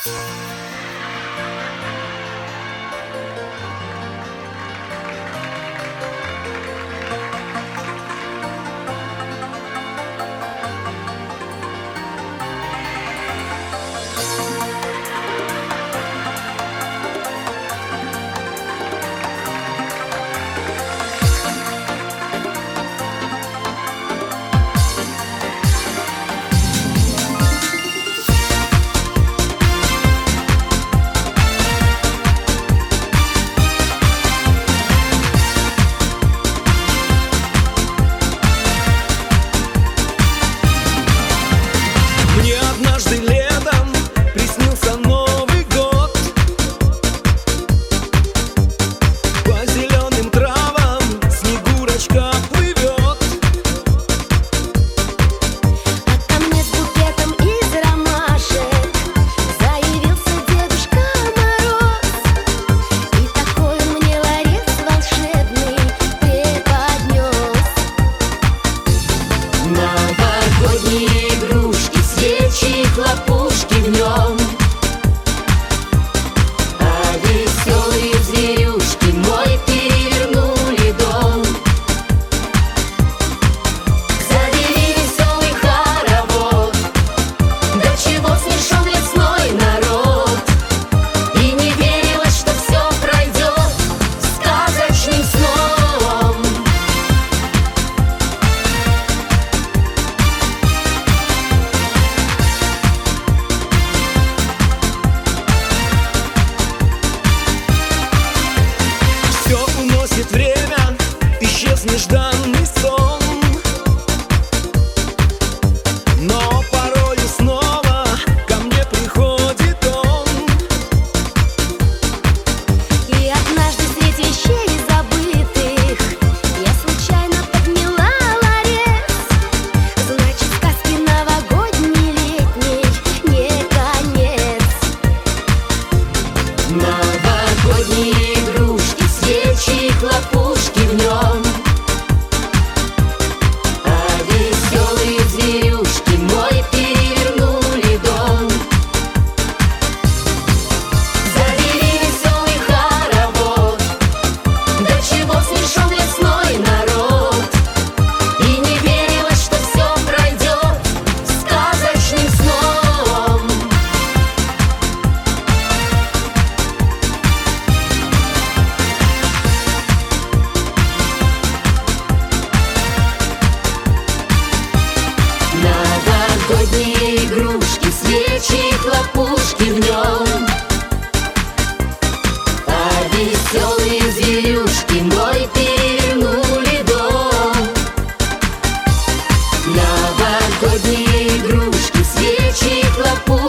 нежданный сон, но порою снова ко мне приходит он. И однажды среди вещей забытых я случайно подняла ларец. Значит, сказки новогодней летней не конец. Новогодние игрушки, свечи, хлопушки в нем. Новогодние игрушки, свечи, хлопушки в нем. А веселые зверюшки мой перевернули дом. Новогодние игрушки, свечи, хлопушки.